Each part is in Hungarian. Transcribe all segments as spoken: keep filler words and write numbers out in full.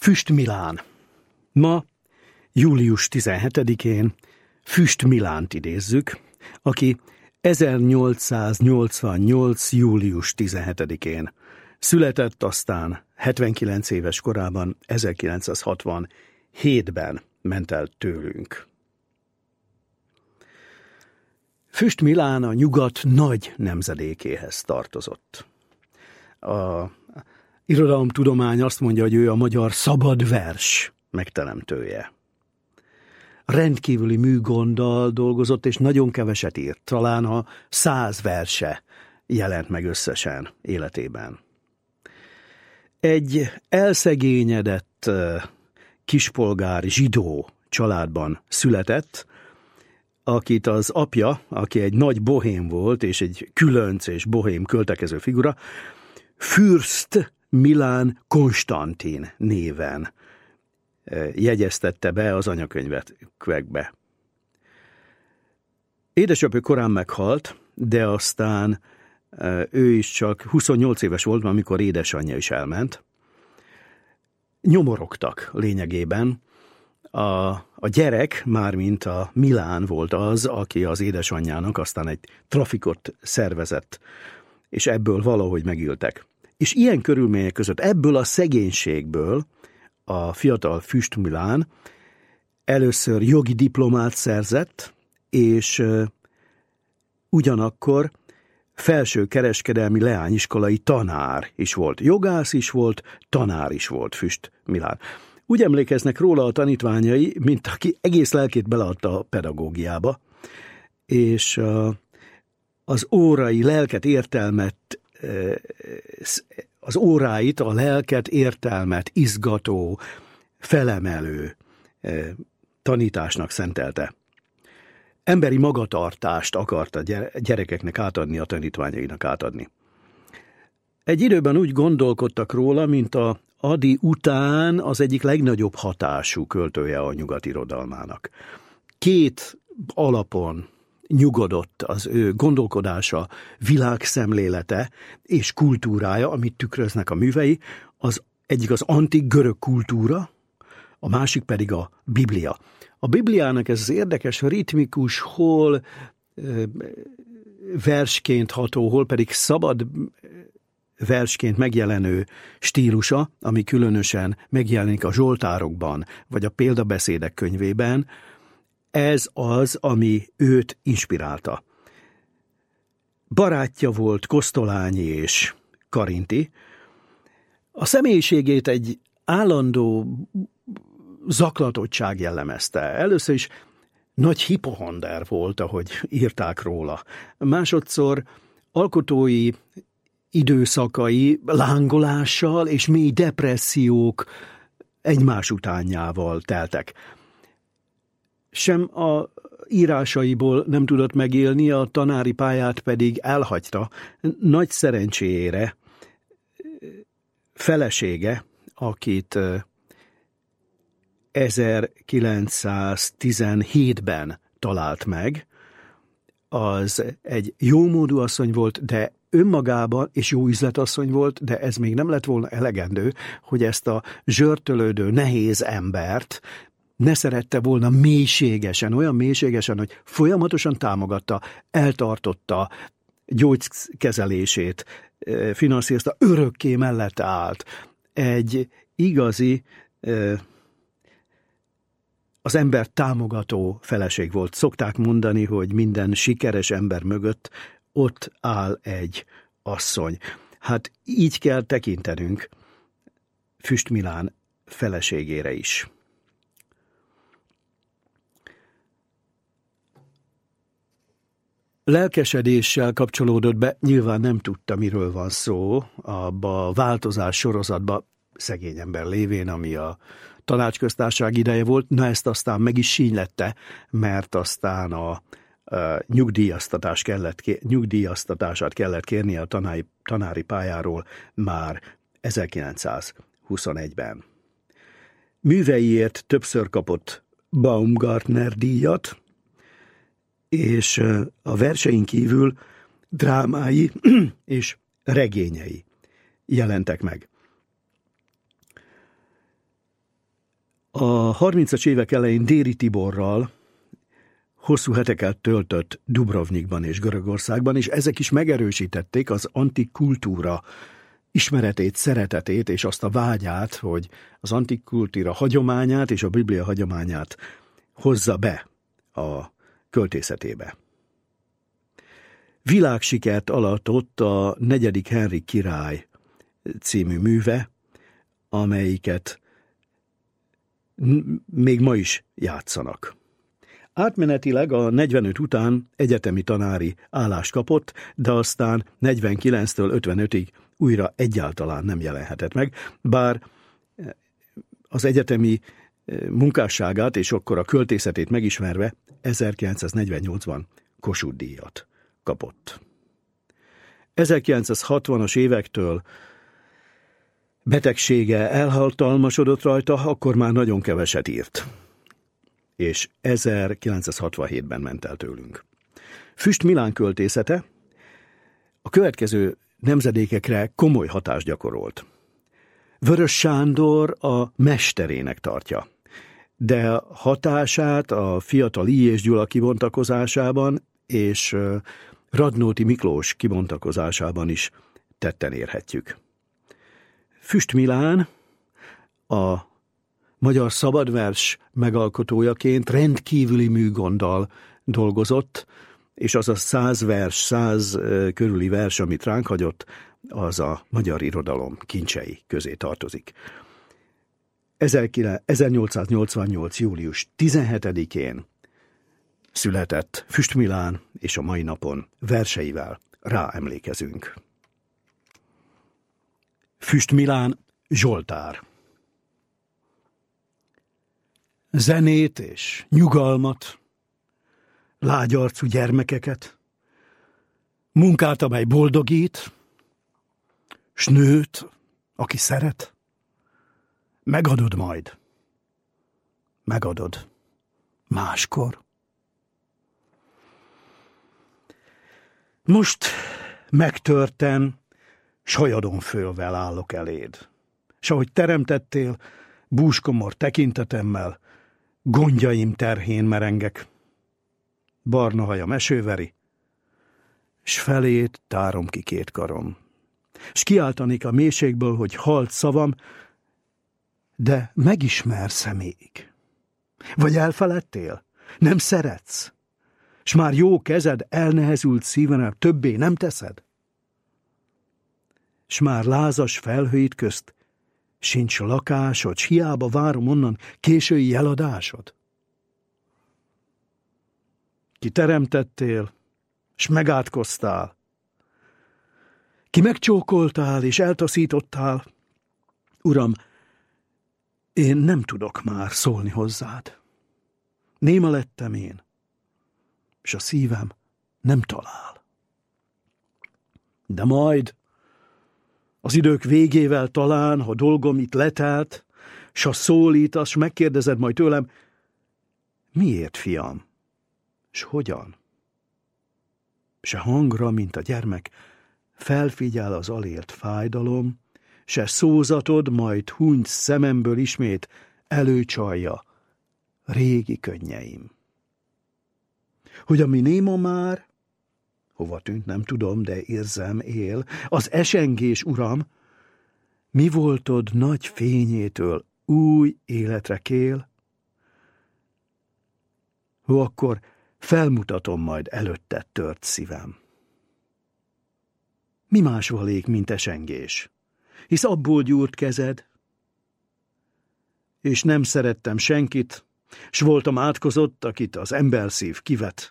Füst Milán. Ma, július tizenhetedikén Füst Milánt idézzük, aki ezernyolcszáznyolcvannyolc. július tizenhetedikén született, aztán hetvenkilenc éves korában ezerkilencszázhatvanhétben ment el tőlünk. Füst Milán a nyugat nagy nemzedékéhez tartozott. A irodalomtudomány azt mondja, hogy ő a magyar szabad vers megteremtője. Rendkívüli műgonddal dolgozott, és nagyon keveset írt. Talán a száz verse jelent meg összesen életében. Egy elszegényedett kispolgár zsidó családban született, akit az apja, aki egy nagy bohém volt, és egy különc és bohém költekező figura, Fürst Milán Konstantin néven jegyeztette be az anyakönyvekbe. Édesapja korán meghalt, de aztán ő is csak huszonnyolc éves volt, amikor édesanyja is elment. Nyomorogtak lényegében. A, a gyerek, mármint a Milán volt az, aki az édesanyjának aztán egy trafikot szervezett, és ebből valahogy megültek. És ilyen körülmények között, ebből a szegénységből a fiatal Füst Milán először jogi diplomát szerzett, és ugyanakkor felső kereskedelmi leányiskolai tanár is volt. Jogász is volt, tanár is volt Füst Milán. Úgy emlékeznek róla a tanítványai, mint aki egész lelkét beleadta a pedagógiába, és az órai lelket, értelmet, az óráit, a lelket, értelmet izgató, felemelő tanításnak szentelte. Emberi magatartást akart a gyerekeknek átadni, a tanítványainak átadni. Egy időben úgy gondolkodtak róla, mint a Ady után az egyik legnagyobb hatású költője a nyugat irodalmának. Két alapon nyugodott az ő gondolkodása, világszemlélete és kultúrája, amit tükröznek a művei. Az egyik az antik görög kultúra, a másik pedig a Biblia. A Bibliának ez az érdekes, ritmikus, hol versként ható, hol pedig szabad versként megjelenő stílusa, ami különösen megjelenik a zsoltárokban, vagy a példabeszédek könyvében, ez az, ami őt inspirálta. Barátja volt Kosztolányi és Karinti. A személyiségét egy állandó zaklatottság jellemezte. Először is nagy hipohonder volt, ahogy írták róla. Másodszor alkotói időszakai lángolással és mély depressziók egymás utánjával teltek. Sem a írásaiból nem tudott megélni, a tanári pályát pedig elhagyta. Nagy szerencséjére felesége, akit ezerkilencszáztizenhétben talált meg, az egy jómódú asszony volt, de önmagában, és jó üzletasszony volt, de ez még nem lett volna elegendő, hogy ezt a zsörtölődő, nehéz embert ne szerette volna mélységesen, olyan mélységesen, hogy folyamatosan támogatta, eltartotta gyógykezelését, finanszírozta, örökké mellett állt. Egy igazi, az ember támogató feleség volt. Szokták mondani, hogy minden sikeres ember mögött ott áll egy asszony. Hát így kell tekintenünk Füst Milán feleségére is. Lelkesedéssel kapcsolódott be, nyilván nem tudta, miről van szó, abba a változás sorozatba, szegény ember lévén, ami a tanácsköztársaság ideje volt, na ezt aztán meg is sínylette, mert aztán a, a nyugdíjaztatás kellett, nyugdíjaztatását kellett kérni a tanári, tanári pályáról már ezerkilencszázhuszonegyben. Műveiért többször kapott Baumgartner díjat, és a versein kívül drámái és regényei jelentek meg. A harmincas évek elején Déri Tiborral hosszú heteket töltött Dubrovnikban és Görögországban, és ezek is megerősítették az antik kultúra ismeretét, szeretetét és azt a vágyát, hogy az antik kultúra hagyományát és a Biblia hagyományát hozza be a költészetébe. Világsikert alatott a negyedik Henrik király című műve, amelyiket még ma is játszanak. Átmenetileg a negyvenöt után egyetemi tanári állást kapott, de aztán negyvenkilenctől ötvenötig újra egyáltalán nem jelenhetett meg, bár az egyetemi munkásságát és akkor a költészetét megismerve ezerkilencszáznegyvennyolcban Kossuth-díjat kapott. ezerkilencszázhatvanas évektől betegsége elhatalmasodott rajta, akkor már nagyon keveset írt, és ezerkilencszázhatvanhétben ment el tőlünk. Füst Milán költészete a következő nemzedékekre komoly hatást gyakorolt. Vörös Sándor a mesterének tartja, de hatását a fiatal I. és Gyula kibontakozásában és Radnóti Miklós kibontakozásában is tetten érhetjük. Füst Milán a magyar szabadvers megalkotójaként rendkívüli műgonddal dolgozott, és az a száz vers, száz körüli vers, amit ránk hagyott, az a magyar irodalom kincsei közé tartozik. ezernyolcszáznyolcvannyolc. július tizenhetedikén született Füst Milán, és a mai napon verseivel ráemlékezünk. Füst Milán Zsoltár. Zenét és nyugalmat, lágyarcú gyermekeket, munkát, amely boldogít, s nőt, aki szeret, megadod majd, megadod máskor. Most megtörtem, s hajadon fölvel állok eléd, s ahogy teremtettél, búskomor tekintetemmel, gondjaim terhén merengek. Barna hajam esőveri, s felét tárom ki két karom. S kiáltanék a mélységből, hogy halt szavam, de megismersz-e még? Vagy elfeledtél? Nem szeretsz? S már jó kezed elnehezült szívenem többé nem teszed? S már lázas felhőid közt sincs lakásod, s hiába várom onnan késői jeladásod? Ki teremtettél, s megátkoztál, ki megcsókoltál, és eltaszítottál, Uram, én nem tudok már szólni hozzád. Néma lettem én, s a szívem nem talál. De majd, az idők végével talán, ha dolgom itt letelt, s ha szólítasz, s megkérdezed majd tőlem, miért, fiam, s hogyan? Se hangra, mint a gyermek, felfigyel az alélt fájdalom, se szózatod, majd hunyt szememből ismét előcsalja régi könnyeim. Hogy ami néma már, hova tűnt nem tudom, de érzem, él, az esengés, Uram, mi voltod nagy fényétől új életre kél? Hó, akkor felmutatom majd előtted tört szívem. Mi más valék, mint esengés, hisz abból gyúrt kezed, és nem szerettem senkit, s voltam átkozott, akit az emberszív kivet.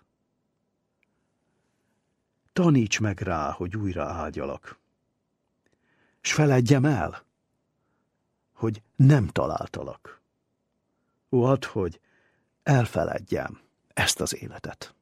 Taníts meg rá, hogy újra ágyalak, s feledjem el, hogy nem találtalak. Ó, add, hogy elfeledjem ezt az életet.